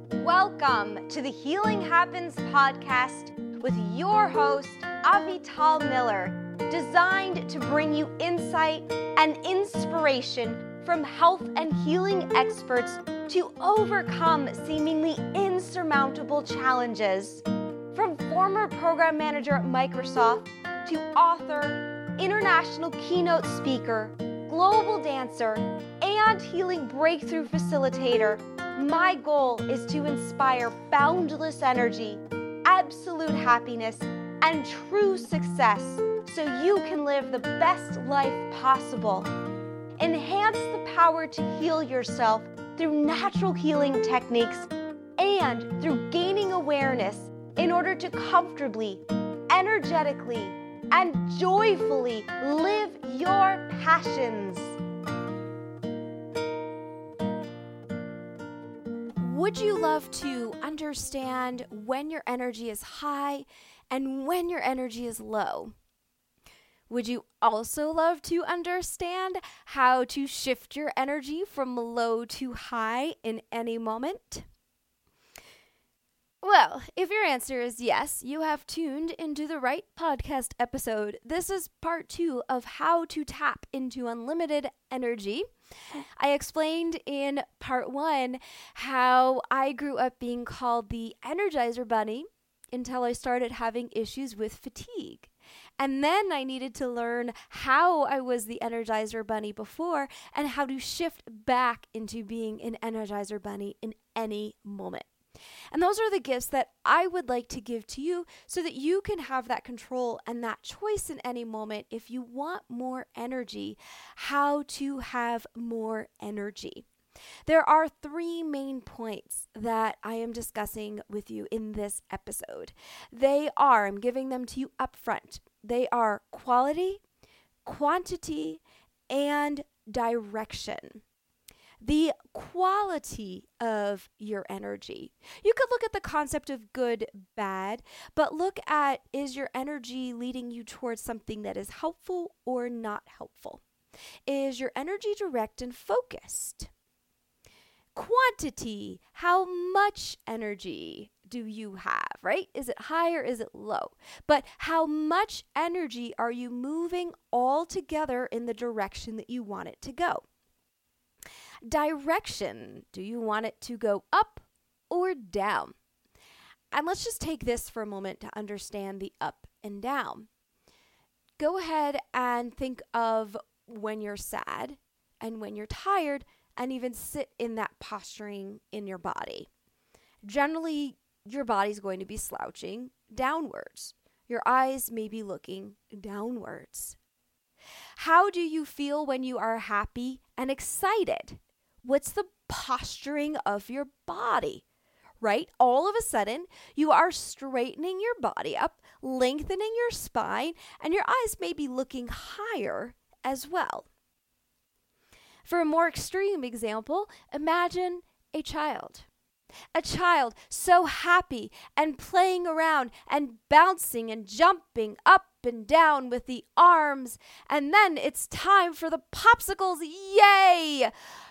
Welcome to the Healing Happens podcast with your host, Avital Miller, designed to bring you insight and inspiration from health and healing experts to overcome seemingly insurmountable challenges. From former program manager at Microsoft to author, international keynote speaker, global dancer, and healing breakthrough facilitator, my goal is to inspire boundless energy, absolute happiness, and true success so you can live the best life possible. Enhance the power to heal yourself through natural healing techniques and through gaining awareness in order to comfortably, energetically, and joyfully live your passions. Would you love to understand when your energy is high and when your energy is low? Would you also love to understand how to shift your energy from low to high in any moment? Well, if your answer is yes, you have tuned into the right podcast episode. This is part 2 of how to tap into unlimited energy. I explained in part 1 how I grew up being called the Energizer Bunny until I started having issues with fatigue. And then I needed to learn how I was the Energizer Bunny before and how to shift back into being an Energizer Bunny in any moment. And those are the gifts that I would like to give to you so that you can have that control and that choice in any moment if you want more energy, how to have more energy. There are 3 main points that I am discussing with you in this episode. I'm giving them to you up front. They are quality, quantity, and direction. The quality of your energy. You could look at the concept of good, bad, but look at, is your energy leading you towards something that is helpful or not helpful? Is your energy direct and focused? Quantity, how much energy do you have, right? Is it high or is it low? But how much energy are you moving all together in the direction that you want it to go? Direction, do you want it to go up or down? And let's just take this for a moment to understand the up and down. Go ahead and think of when you're sad and when you're tired and even sit in that posturing in your body. Generally, your body's going to be slouching downwards. Your eyes may be looking downwards. How do you feel when you are happy and excited? What's the posturing of your body, right? All of a sudden, you are straightening your body up, lengthening your spine, and your eyes may be looking higher as well. For a more extreme example, imagine a child. A child so happy and playing around and bouncing and jumping up and down with the arms, and then it's time for the popsicles. Yay!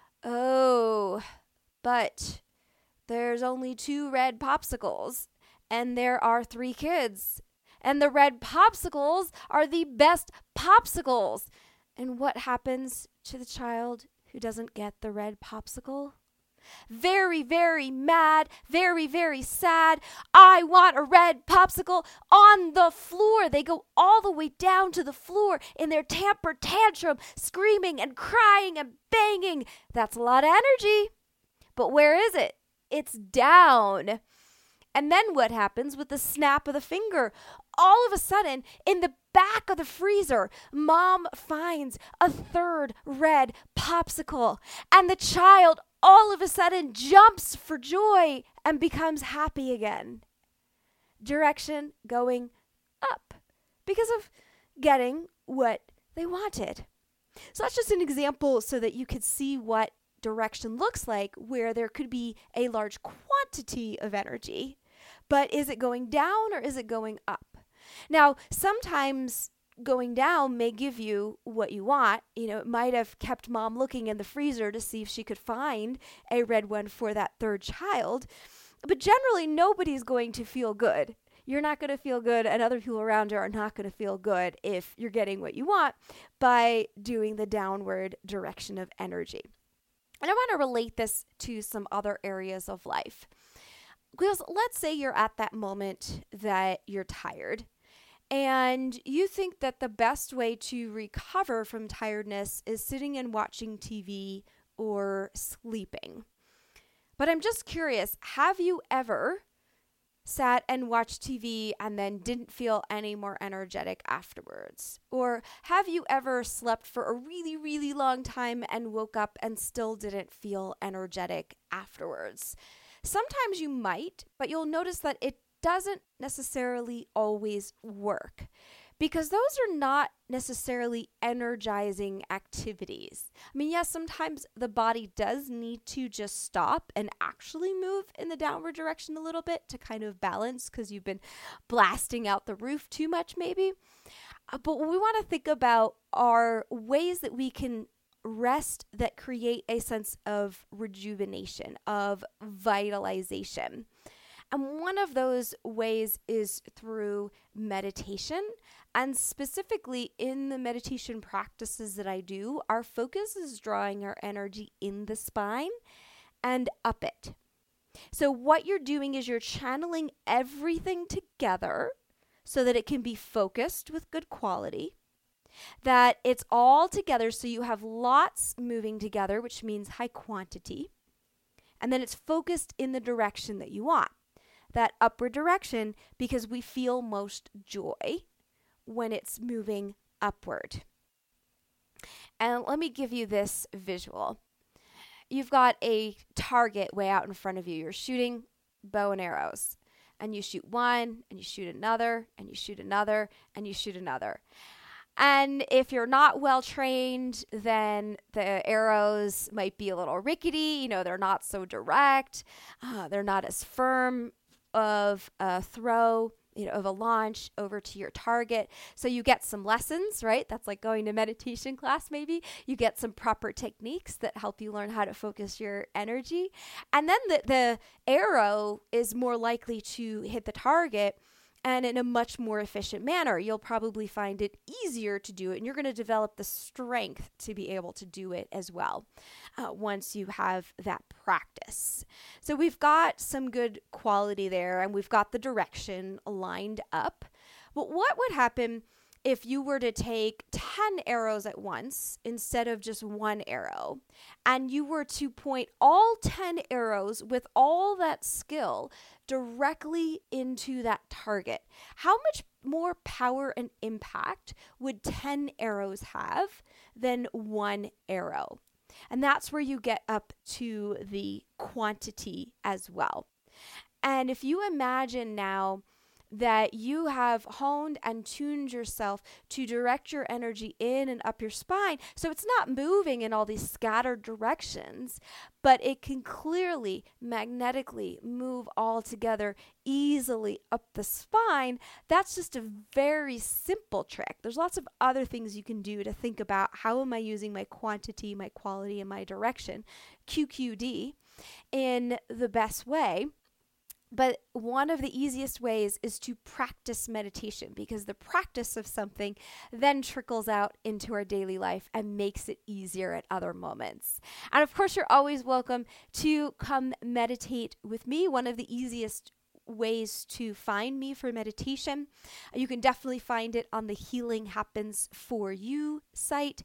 Oh, but there's only 2 red popsicles, and there are 3 kids, and the red popsicles are the best popsicles. And what happens to the child who doesn't get the red popsicle? Very, very mad, very, very sad. I want a red popsicle on the floor. They go all the way down to the floor in their temper tantrum, screaming and crying and banging. That's a lot of energy. But where is it? It's down. And then what happens with the snap of the finger? All of a sudden, in the back of the freezer, Mom finds a 3rd red popsicle, and the child all of a sudden jumps for joy and becomes happy again. Direction going up because of getting what they wanted. So that's just an example so that you could see what direction looks like, where there could be a large quantity of energy, but is it going down or is it going up? Now, sometimes going down may give you what you want. It might have kept mom looking in the freezer to see if she could find a red one for that third child. But generally, nobody's going to feel good. You're not going to feel good, and other people around you are not going to feel good if you're getting what you want by doing the downward direction of energy. And I want to relate this to some other areas of life. Because let's say you're at that moment that you're tired, and you think that the best way to recover from tiredness is sitting and watching TV or sleeping. But I'm just curious, have you ever sat and watched TV and then didn't feel any more energetic afterwards? Or have you ever slept for a really, really long time and woke up and still didn't feel energetic afterwards? Sometimes you might, but you'll notice that it doesn't necessarily always work, because those are not necessarily energizing activities. I mean, yes, sometimes the body does need to just stop and actually move in the downward direction a little bit to kind of balance, because you've been blasting out the roof too much maybe. But what we want to think about are ways that we can rest that create a sense of rejuvenation, of vitalization. And one of those ways is through meditation. And specifically in the meditation practices that I do, our focus is drawing our energy in the spine and up it. So what you're doing is you're channeling everything together so that it can be focused with good quality, that it's all together so you have lots moving together, which means high quantity, and then it's focused in the direction that you want, that upward direction, because we feel most joy when it's moving upward. And let me give you this visual. You've got a target way out in front of you. You're shooting bow and arrows, and you shoot one, and you shoot another, and you shoot another, and you shoot another. And if you're not well trained, then the arrows might be a little rickety. They're not so direct. They're not as firm of a throw, of a launch over to your target. So you get some lessons, right? That's like going to meditation class maybe. You get some proper techniques that help you learn how to focus your energy. And then the arrow is more likely to hit the target and in a much more efficient manner. You'll probably find it easier to do it, and you're going to develop the strength to be able to do it as well once you have that practice. So we've got some good quality there, and we've got the direction lined up. But what would happen if you were to take 10 arrows at once instead of just one arrow, and you were to point all 10 arrows with all that skill directly into that target? How much more power and impact would 10 arrows have than one arrow? And that's where you get up to the quantity as well. And if you imagine now that you have honed and tuned yourself to direct your energy in and up your spine, so it's not moving in all these scattered directions, but it can clearly magnetically move all together easily up the spine. That's just a very simple trick. There's lots of other things you can do to think about, how am I using my quantity, my quality, and my direction, QQD, in the best way. But one of the easiest ways is to practice meditation, because the practice of something then trickles out into our daily life and makes it easier at other moments. And of course, you're always welcome to come meditate with me. One of the easiest ways to find me for meditation, you can definitely find it on the Healing Happens For You site,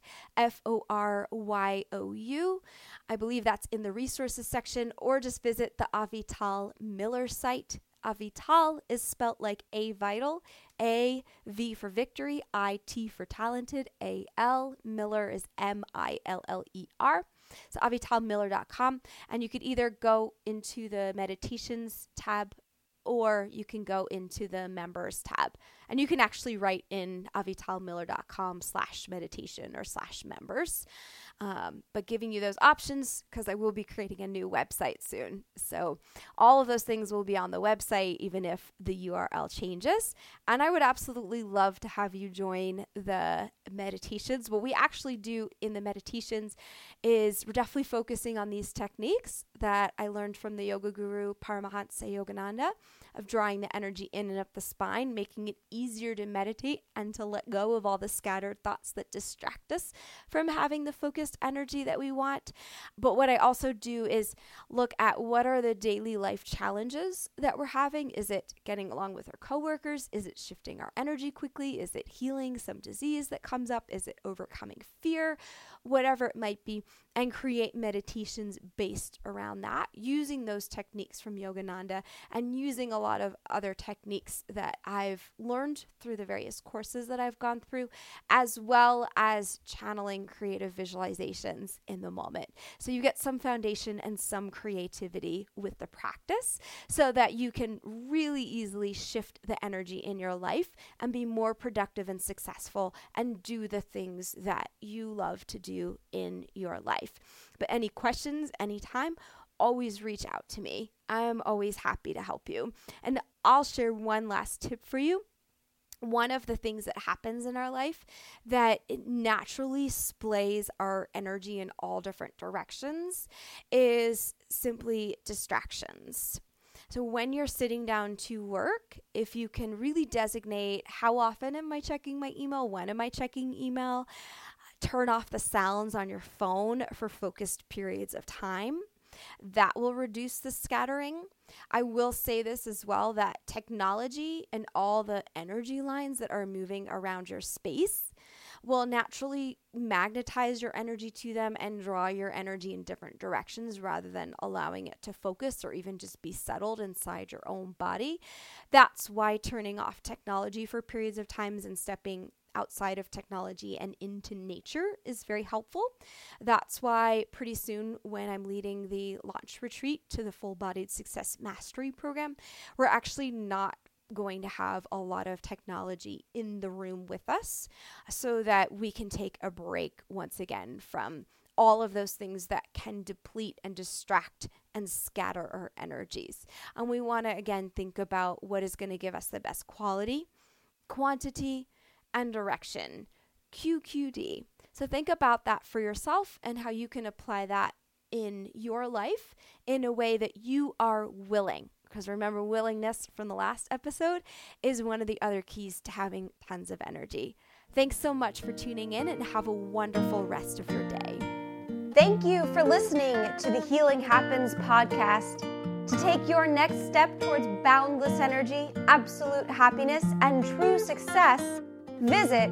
FORYOU. I believe that's in the resources section, or just visit the Avital Miller site. Avital is spelt like A Vital, A, V for victory, I, T for talented, A, L, Miller is MILLER. So avitalmiller.com, and you could either go into the meditations tab, or you can go into the members tab, and you can actually write in avitalmiller.com/meditation or /members. but giving you those options because I will be creating a new website soon. So all of those things will be on the website, even if the URL changes. And I would absolutely love to have you join the meditations. What we actually do in the meditations is we're definitely focusing on these techniques that I learned from the yoga guru Paramahansa Yogananda of drawing the energy in and up the spine, making it easier to meditate and to let go of all the scattered thoughts that distract us from having the focused energy that we want. But what I also do is look at what are the daily life challenges that we're having. Is it getting along with our coworkers? Is it shifting our energy quickly? Is it healing some disease that comes up? Is it overcoming fear? Whatever it might be, and create meditations based around that, using those techniques from Yogananda and using a lot of other techniques that I've learned through the various courses that I've gone through, as well as channeling creative visualizations in the moment. So you get some foundation and some creativity with the practice so that you can really easily shift the energy in your life and be more productive and successful and do the things that you love to do in your life. But any questions, anytime, always reach out to me. I'm always happy to help you. And I'll share one last tip for you. One of the things that happens in our life that it naturally splays our energy in all different directions is simply distractions. So when you're sitting down to work, if you can really designate how often am I checking my email, when am I checking email, turn off the sounds on your phone for focused periods of time. That will reduce the scattering. I will say this as well, that technology and all the energy lines that are moving around your space will naturally magnetize your energy to them and draw your energy in different directions rather than allowing it to focus or even just be settled inside your own body. That's why turning off technology for periods of times and stepping outside of technology and into nature is very helpful. That's why pretty soon when I'm leading the launch retreat to the Full Bodied Success Mastery program, we're actually not going to have a lot of technology in the room with us so that we can take a break once again from all of those things that can deplete and distract and scatter our energies. And we want to again think about what is going to give us the best quality, quantity, and direction, QQD. So think about that for yourself and how you can apply that in your life in a way that you are willing. Because remember, willingness from the last episode is one of the other keys to having tons of energy. Thanks so much for tuning in and have a wonderful rest of your day. Thank you for listening to the Healing Happens podcast. To take your next step towards boundless energy, absolute happiness, and true success, visit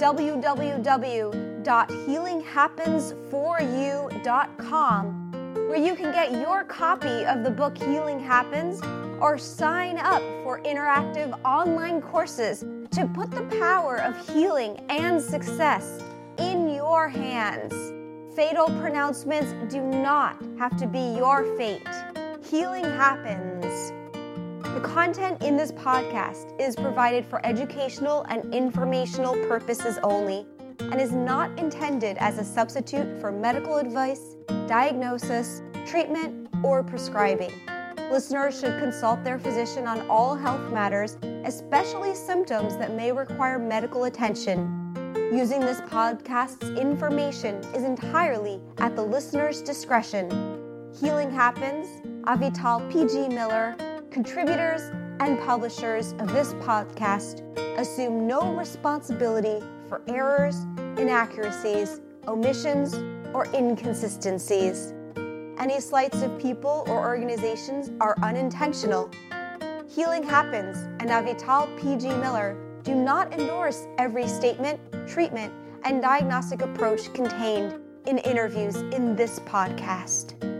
www.healinghappensforyou.com, where you can get your copy of the book Healing Happens or sign up for interactive online courses to put the power of healing and success in your hands. Fatal pronouncements do not have to be your fate. Healing happens. The content in this podcast is provided for educational and informational purposes only and is not intended as a substitute for medical advice, diagnosis, treatment, or prescribing. Listeners should consult their physician on all health matters, especially symptoms that may require medical attention. Using this podcast's information is entirely at the listener's discretion. Healing Happens, Avital P.G. Miller, contributors and publishers of this podcast assume no responsibility for errors, inaccuracies, omissions, or inconsistencies. Any slights of people or organizations are unintentional. Healing Happens and Avital P.G. Miller do not endorse every statement, treatment, and diagnostic approach contained in interviews in this podcast.